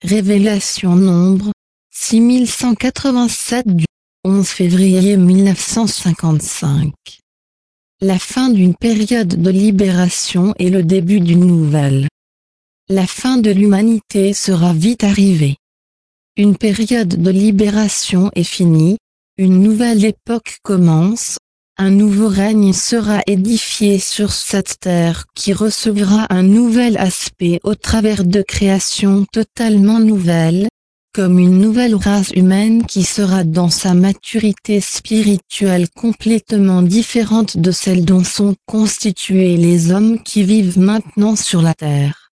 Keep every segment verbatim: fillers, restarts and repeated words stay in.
Révélation Nombre, six mille cent quatre-vingt-sept du onze février mille neuf cent cinquante-cinq. La fin d'une période de libération et le début d'une nouvelle. La fin de l'humanité sera vite arrivée. Une période de libération est finie, une nouvelle époque commence, un nouveau règne sera édifié sur cette terre qui recevra un nouvel aspect au travers de créations totalement nouvelles, comme une nouvelle race humaine qui sera dans sa maturité spirituelle complètement différente de celle dont sont constitués les hommes qui vivent maintenant sur la terre.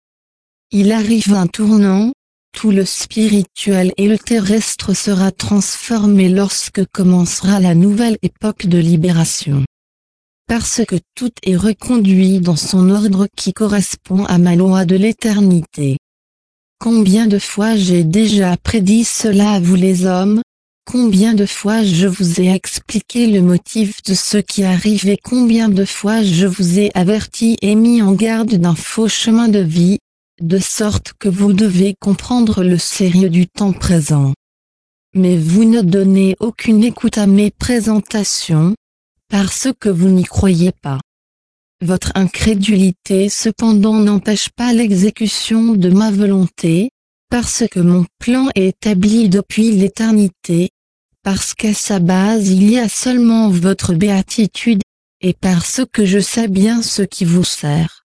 Il arrive un tournant, tout le spirituel et le terrestre sera transformé lorsque commencera la nouvelle époque de libération. Parce que tout est reconduit dans son ordre qui correspond à ma loi de l'éternité. Combien de fois j'ai déjà prédit cela à vous les hommes? Combien de fois je vous ai expliqué le motif de ce qui arrive et combien de fois je vous ai averti et mis en garde d'un faux chemin de vie, de sorte que vous devez comprendre le sérieux du temps présent. Mais vous ne donnez aucune écoute à mes présentations, parce que vous n'y croyez pas. Votre incrédulité cependant n'empêche pas l'exécution de ma volonté, parce que mon plan est établi depuis l'éternité, parce qu'à sa base il y a seulement votre béatitude, et parce que je sais bien ce qui vous sert.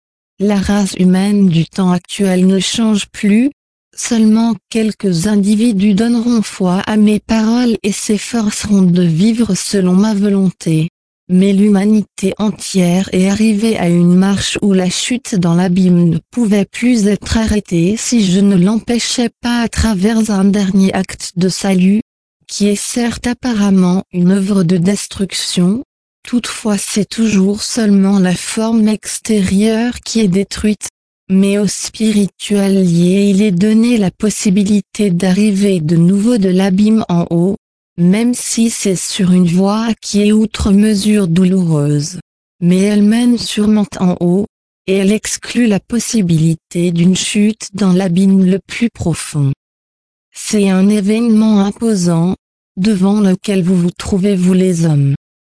La race humaine du temps actuel ne change plus, seulement quelques individus donneront foi à mes paroles et s'efforceront de vivre selon ma volonté. Mais l'humanité entière est arrivée à une marche où la chute dans l'abîme ne pouvait plus être arrêtée si je ne l'empêchais pas à travers un dernier acte de salut, qui est certes apparemment une œuvre de destruction. Toutefois c'est toujours seulement la forme extérieure qui est détruite, mais au spirituel lié il est donné la possibilité d'arriver de nouveau de l'abîme en haut, même si c'est sur une voie qui est outre mesure douloureuse. Mais elle mène sûrement en haut, et elle exclut la possibilité d'une chute dans l'abîme le plus profond. C'est un événement imposant, devant lequel vous vous trouvez vous les hommes.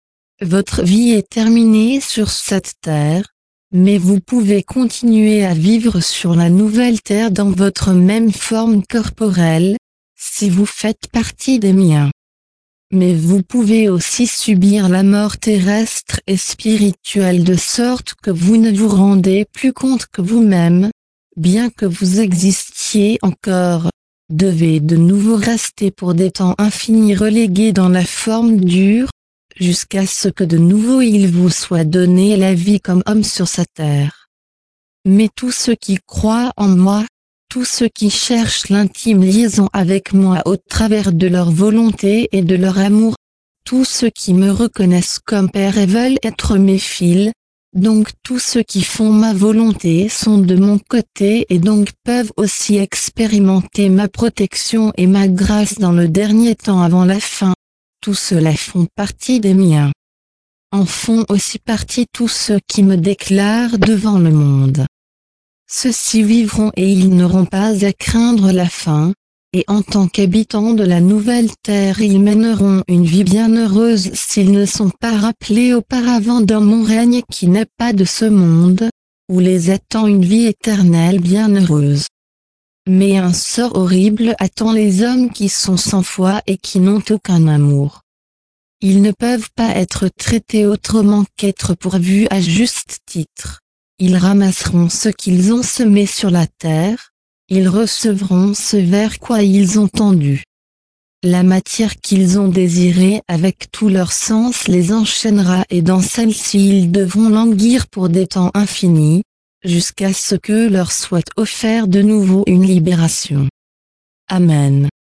Votre vie est terminée sur cette terre, mais vous pouvez continuer à vivre sur la nouvelle terre dans votre même forme corporelle, si vous faites partie des miens. Mais vous pouvez aussi subir la mort terrestre et spirituelle de sorte que vous ne vous rendez plus compte que vous-même, bien que vous existiez encore, devez de nouveau rester pour des temps infinis relégués dans la forme dure, jusqu'à ce que de nouveau il vous soit donné la vie comme homme sur sa terre. Mais tous ceux qui croient en moi, tous ceux qui cherchent l'intime liaison avec moi au travers de leur volonté et de leur amour, tous ceux qui me reconnaissent comme père et veulent être mes fils, donc tous ceux qui font ma volonté sont de mon côté et donc peuvent aussi expérimenter ma protection et ma grâce dans le dernier temps avant la fin. Tous ceux-là font partie des miens. En font aussi partie tous ceux qui me déclarent devant le monde. Ceux-ci vivront et ils n'auront pas à craindre la fin, et en tant qu'habitants de la nouvelle terre ils mèneront une vie bienheureuse s'ils ne sont pas rappelés auparavant dans mon règne qui n'est pas de ce monde, où les attend une vie éternelle bienheureuse. Mais un sort horrible attend les hommes qui sont sans foi et qui n'ont aucun amour. Ils ne peuvent pas être traités autrement qu'être pourvus à juste titre. Ils ramasseront ce qu'ils ont semé sur la terre, ils recevront ce vers quoi ils ont tendu. La matière qu'ils ont désirée avec tout leur sens les enchaînera et dans celle-ci ils devront languir pour des temps infinis, jusqu'à ce que leur soit offert de nouveau une libération. Amen.